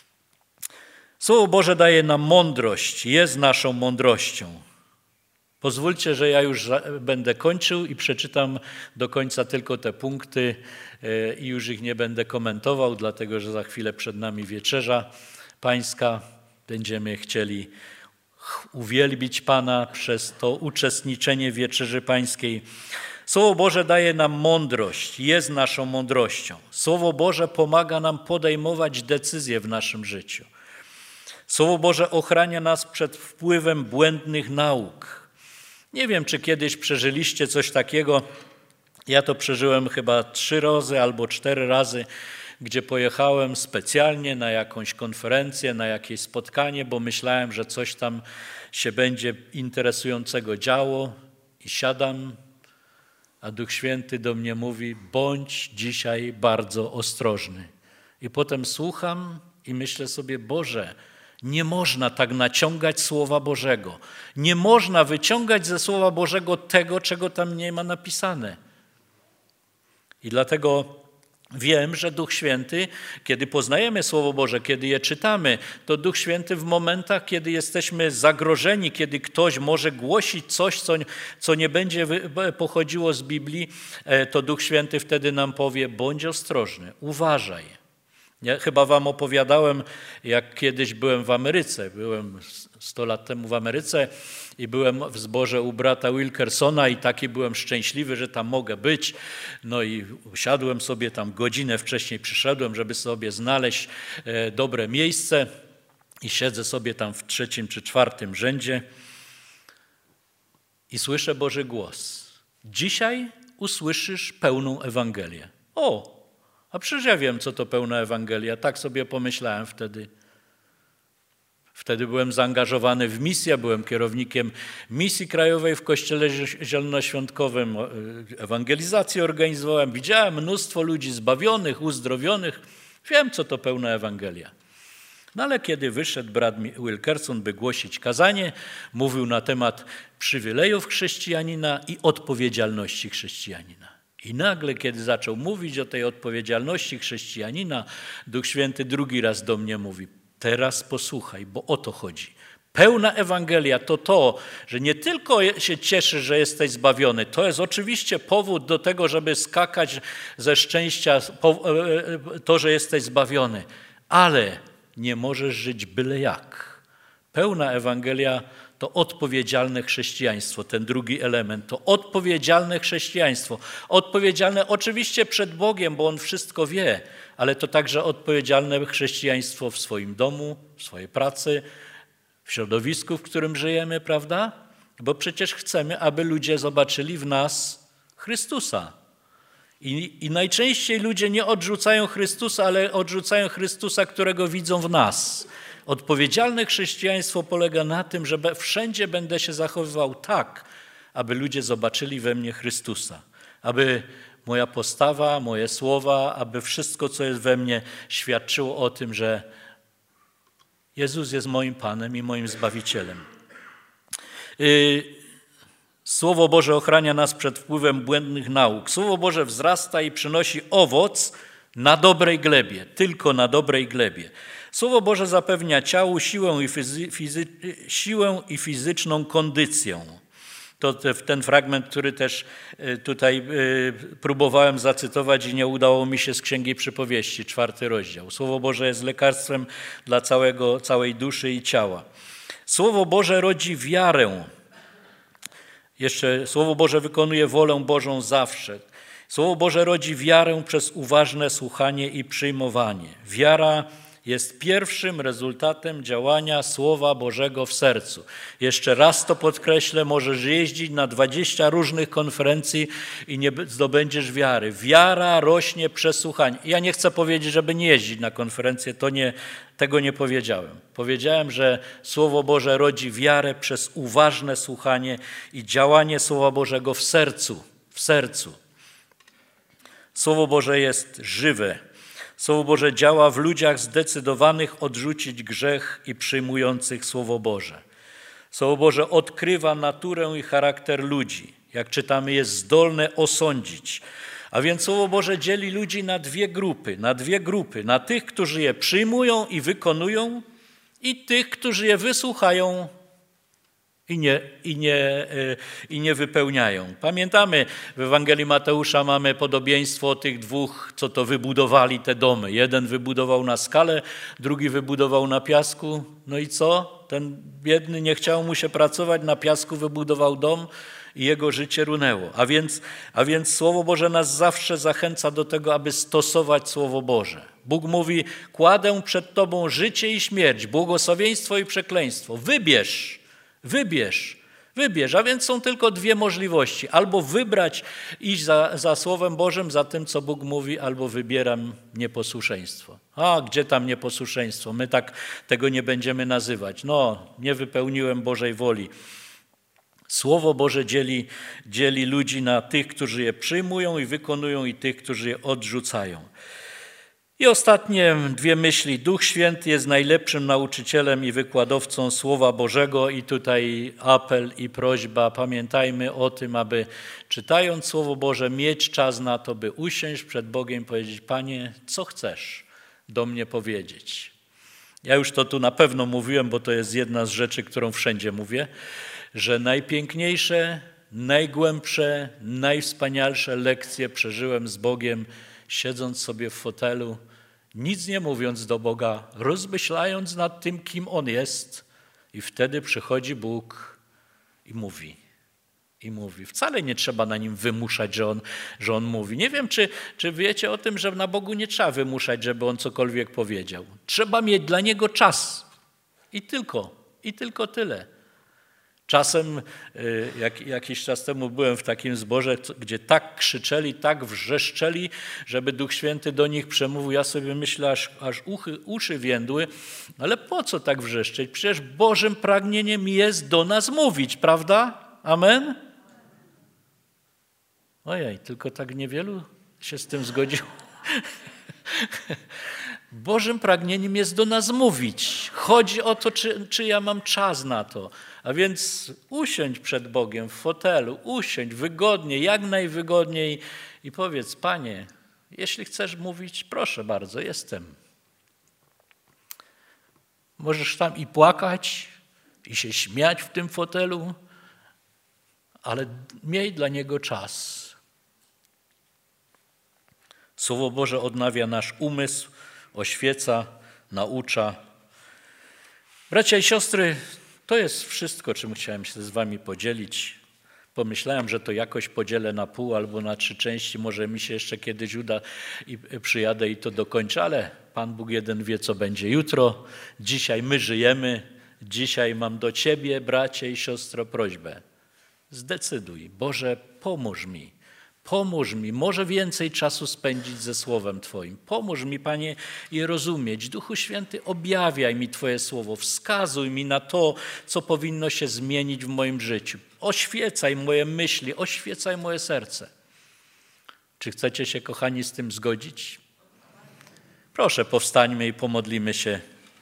Słowo Boże daje nam mądrość, jest naszą mądrością. Pozwólcie, że ja już będę kończył i przeczytam do końca tylko te punkty i już ich nie będę komentował, dlatego że za chwilę przed nami wieczerza Pańska. Będziemy chcieli uwielbić Pana przez to uczestniczenie w Wieczerzy Pańskiej. Słowo Boże daje nam mądrość, jest naszą mądrością. Słowo Boże pomaga nam podejmować decyzje w naszym życiu. Słowo Boże ochrania nas przed wpływem błędnych nauk. Nie wiem, czy kiedyś przeżyliście coś takiego. Ja to przeżyłem chyba trzy razy albo cztery razy, gdzie pojechałem specjalnie na jakąś konferencję, na jakieś spotkanie, bo myślałem, że coś tam się będzie interesującego działo i siadam, a Duch Święty do mnie mówi, bądź dzisiaj bardzo ostrożny. I potem słucham i myślę sobie, Boże, nie można tak naciągać Słowa Bożego. Nie można wyciągać ze Słowa Bożego tego, czego tam nie ma napisane. I dlatego wiem, że Duch Święty, kiedy poznajemy Słowo Boże, kiedy je czytamy, to Duch Święty w momentach, kiedy jesteśmy zagrożeni, kiedy ktoś może głosić coś, co, co nie będzie pochodziło z Biblii, to Duch Święty wtedy nam powie, bądź ostrożny, uważaj. Ja chyba wam opowiadałem, jak kiedyś byłem w Ameryce. Byłem sto lat temu w Ameryce i byłem w zborze u brata Wilkersona i taki byłem szczęśliwy, że tam mogę być. No i usiadłem sobie tam, godzinę wcześniej przyszedłem, żeby sobie znaleźć dobre miejsce i siedzę sobie tam w trzecim czy czwartym rzędzie i słyszę Boży głos. Dzisiaj usłyszysz pełną Ewangelię. O! A przecież ja wiem, co to pełna Ewangelia. Tak sobie pomyślałem wtedy. Wtedy byłem zaangażowany w misję, byłem kierownikiem misji krajowej w Kościele Zielonoświątkowym. Ewangelizację organizowałem. Widziałem mnóstwo ludzi zbawionych, uzdrowionych. Wiem, co to pełna Ewangelia. No ale kiedy wyszedł brat Wilkerson, by głosić kazanie, mówił na temat przywilejów chrześcijanina i odpowiedzialności chrześcijanina. I nagle, kiedy zaczął mówić o tej odpowiedzialności chrześcijanina, Duch Święty drugi raz do mnie mówi, teraz posłuchaj, bo o to chodzi. Pełna Ewangelia to to, że nie tylko się cieszysz, że jesteś zbawiony, to jest oczywiście powód do tego, żeby skakać ze szczęścia, to, że jesteś zbawiony, ale nie możesz żyć byle jak. Pełna Ewangelia to odpowiedzialne chrześcijaństwo, ten drugi element, to odpowiedzialne chrześcijaństwo. Odpowiedzialne oczywiście przed Bogiem, bo On wszystko wie, ale to także odpowiedzialne chrześcijaństwo w swoim domu, w swojej pracy, w środowisku, w którym żyjemy, prawda? Bo przecież chcemy, aby ludzie zobaczyli w nas Chrystusa. I, I najczęściej ludzie nie odrzucają Chrystusa, ale odrzucają Chrystusa, którego widzą w nas. Odpowiedzialne chrześcijaństwo polega na tym, że wszędzie będę się zachowywał tak, aby ludzie zobaczyli we mnie Chrystusa. Aby moja postawa, moje słowa, aby wszystko, co jest we mnie, świadczyło o tym, że Jezus jest moim Panem i moim Zbawicielem. Słowo Boże ochrania nas przed wpływem błędnych nauk. Słowo Boże wzrasta i przynosi owoc na dobrej glebie, tylko na dobrej glebie. Słowo Boże zapewnia ciału siłę i, fizy, fizy, siłę i fizyczną kondycję. To ten fragment, który też tutaj próbowałem zacytować i nie udało mi się z Księgi Przypowieści, czwarty rozdział. Słowo Boże jest lekarstwem dla całego, całej duszy i ciała. Słowo Boże rodzi wiarę. Jeszcze Słowo Boże wykonuje wolę Bożą zawsze. Słowo Boże rodzi wiarę przez uważne słuchanie i przyjmowanie. Wiara jest pierwszym rezultatem działania Słowa Bożego w sercu. Jeszcze raz to podkreślę, możesz jeździć na dwadzieścia różnych konferencji i nie zdobędziesz wiary. Wiara rośnie przez słuchanie. Ja nie chcę powiedzieć, żeby nie jeździć na konferencję, to nie, tego nie powiedziałem. Powiedziałem, że Słowo Boże rodzi wiarę przez uważne słuchanie i działanie Słowa Bożego w sercu. W sercu. Słowo Boże jest żywe. Słowo Boże działa w ludziach zdecydowanych odrzucić grzech i przyjmujących Słowo Boże. Słowo Boże odkrywa naturę i charakter ludzi. Jak czytamy, jest zdolne osądzić. A więc Słowo Boże dzieli ludzi na dwie grupy, na dwie grupy. Na tych, którzy je przyjmują i wykonują i tych, którzy je wysłuchają i nie, i nie, i nie wypełniają. Pamiętamy, w Ewangelii Mateusza mamy podobieństwo tych dwóch, co to wybudowali te domy. Jeden wybudował na skale, drugi wybudował na piasku. No i co? Ten biedny nie chciał mu się pracować, na piasku wybudował dom i jego życie runęło. A więc, a więc Słowo Boże nas zawsze zachęca do tego, aby stosować Słowo Boże. Bóg mówi, kładę przed Tobą życie i śmierć, błogosławieństwo i przekleństwo. Wybierz. Wybierz, wybierz, a więc są tylko dwie możliwości. Albo wybrać, iść za, za Słowem Bożym, za tym, co Bóg mówi, albo wybieram nieposłuszeństwo. A, gdzie tam nieposłuszeństwo? My tak tego nie będziemy nazywać. No, nie wypełniłem Bożej woli. Słowo Boże dzieli, dzieli ludzi na tych, którzy je przyjmują i wykonują i tych, którzy je odrzucają. I ostatnie dwie myśli. Duch Święty jest najlepszym nauczycielem i wykładowcą Słowa Bożego i tutaj apel i prośba. Pamiętajmy o tym, aby czytając Słowo Boże mieć czas na to, by usiąść przed Bogiem i powiedzieć, Panie, co chcesz do mnie powiedzieć? Ja już to tu na pewno mówiłem, bo to jest jedna z rzeczy, którą wszędzie mówię, że najpiękniejsze, najgłębsze, najwspanialsze lekcje przeżyłem z Bogiem, siedząc sobie w fotelu, nic nie mówiąc do Boga, rozmyślając nad tym, kim On jest. I wtedy przychodzi Bóg i mówi. I mówi. Wcale nie trzeba na Nim wymuszać, że On, że on mówi. Nie wiem, czy, czy wiecie o tym, że na Bogu nie trzeba wymuszać, żeby On cokolwiek powiedział. Trzeba mieć dla Niego czas. I tylko. I tylko tyle. Czasem, jak, jakiś czas temu byłem w takim zborze, gdzie tak krzyczeli, tak wrzeszczeli, żeby Duch Święty do nich przemówił. Ja sobie myślę, aż, aż uchy, uszy więdły, ale po co tak wrzeszczeć? Przecież Bożym pragnieniem jest do nas mówić, prawda? Amen? Ojej, tylko tak niewielu się z tym zgodziło. Bożym pragnieniem jest do nas mówić. Chodzi o to, czy, czy ja mam czas na to. A więc usiądź przed Bogiem w fotelu, usiądź wygodnie, jak najwygodniej i powiedz, Panie, jeśli chcesz mówić, proszę bardzo, jestem. Możesz tam i płakać, i się śmiać w tym fotelu, ale miej dla Niego czas. Słowo Boże odnawia nasz umysł, oświeca, naucza. Bracia i siostry, to jest wszystko, czym chciałem się z wami podzielić. Pomyślałem, że to jakoś podzielę na pół albo na trzy części. Może mi się jeszcze kiedyś uda i przyjadę i to dokończę, ale Pan Bóg jeden wie, co będzie jutro. Dzisiaj my żyjemy, Dzisiaj mam do Ciebie, bracie i siostro, prośbę. Zdecyduj, Boże, pomóż mi. Pomóż mi, może więcej czasu spędzić ze Słowem Twoim. Pomóż mi, Panie, je rozumieć. Duchu Święty, objawiaj mi Twoje Słowo. Wskazuj mi na to, co powinno się zmienić w moim życiu. Oświecaj moje myśli, oświecaj moje serce. Czy chcecie się, kochani, z tym zgodzić? Proszę, powstańmy i pomodlimy się.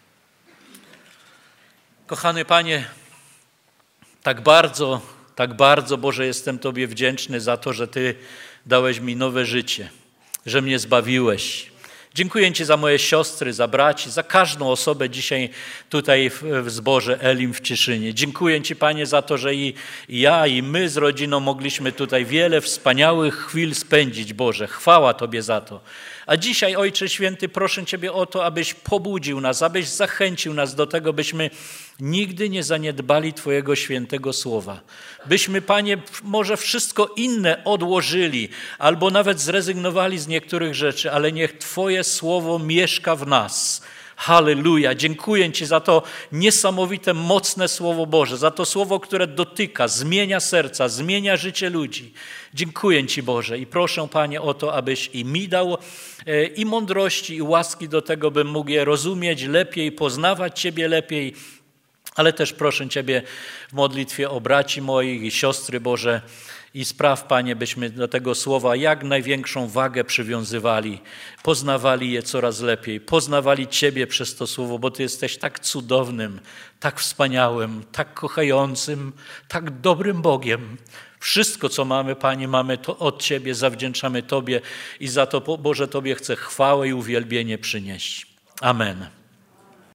Kochany Panie, tak bardzo, tak bardzo, Boże, jestem Tobie wdzięczny za to, że Ty dałeś mi nowe życie, że mnie zbawiłeś. Dziękuję Ci za moje siostry, za braci, za każdą osobę dzisiaj tutaj w zborze Elim w Cieszynie. Dziękuję Ci, Panie, za to, że i ja, i my z rodziną mogliśmy tutaj wiele wspaniałych chwil spędzić, Boże. Chwała Tobie za to. A dzisiaj, Ojcze Święty, proszę Ciebie o to, abyś pobudził nas, abyś zachęcił nas do tego, byśmy nigdy nie zaniedbali Twojego świętego słowa. Byśmy, Panie, może wszystko inne odłożyli albo nawet zrezygnowali z niektórych rzeczy, ale niech Twoje słowo mieszka w nas. Halleluja. Dziękuję Ci za to niesamowite, mocne Słowo Boże, za to Słowo, które dotyka, zmienia serca, zmienia życie ludzi. Dziękuję Ci, Boże, i proszę, Panie, o to, abyś i mi dał i mądrości, i łaski do tego, bym mógł je rozumieć lepiej, poznawać Ciebie lepiej, ale też proszę Ciebie w modlitwie o braci moich i siostry, Boże, i spraw, Panie, byśmy do tego słowa jak największą wagę przywiązywali, poznawali je coraz lepiej, poznawali Ciebie przez to słowo, bo Ty jesteś tak cudownym, tak wspaniałym, tak kochającym, tak dobrym Bogiem. Wszystko, co mamy, Panie, mamy to od Ciebie, zawdzięczamy Tobie i za to, Boże, Tobie chcę chwałę i uwielbienie przynieść. Amen.